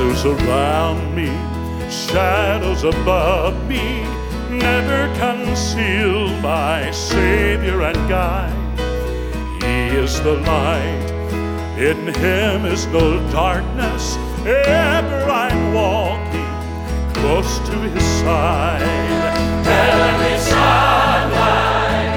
Shadows around me, shadows above me, never conceal my Savior and guide. He is the light, in Him is no darkness. Ever I'm walking close to His side. Heavenly sunlight,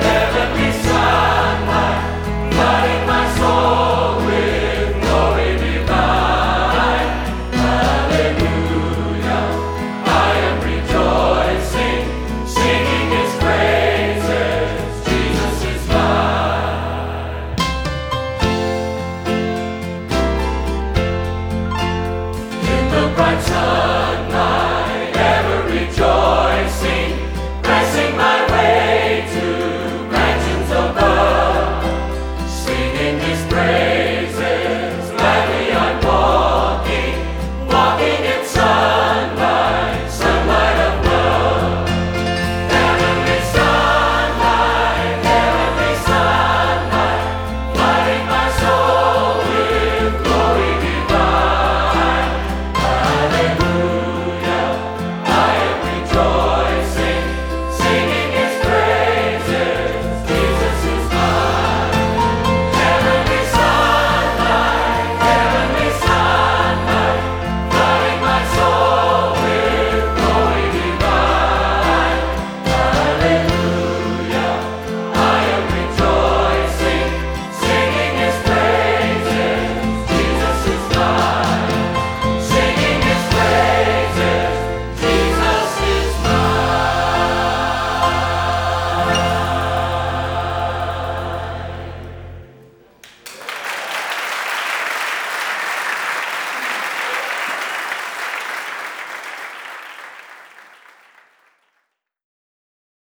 flooding my soul with glory divine. Hallelujah, I am rejoicing, singing His praises. Jesus is mine. In the bright sun,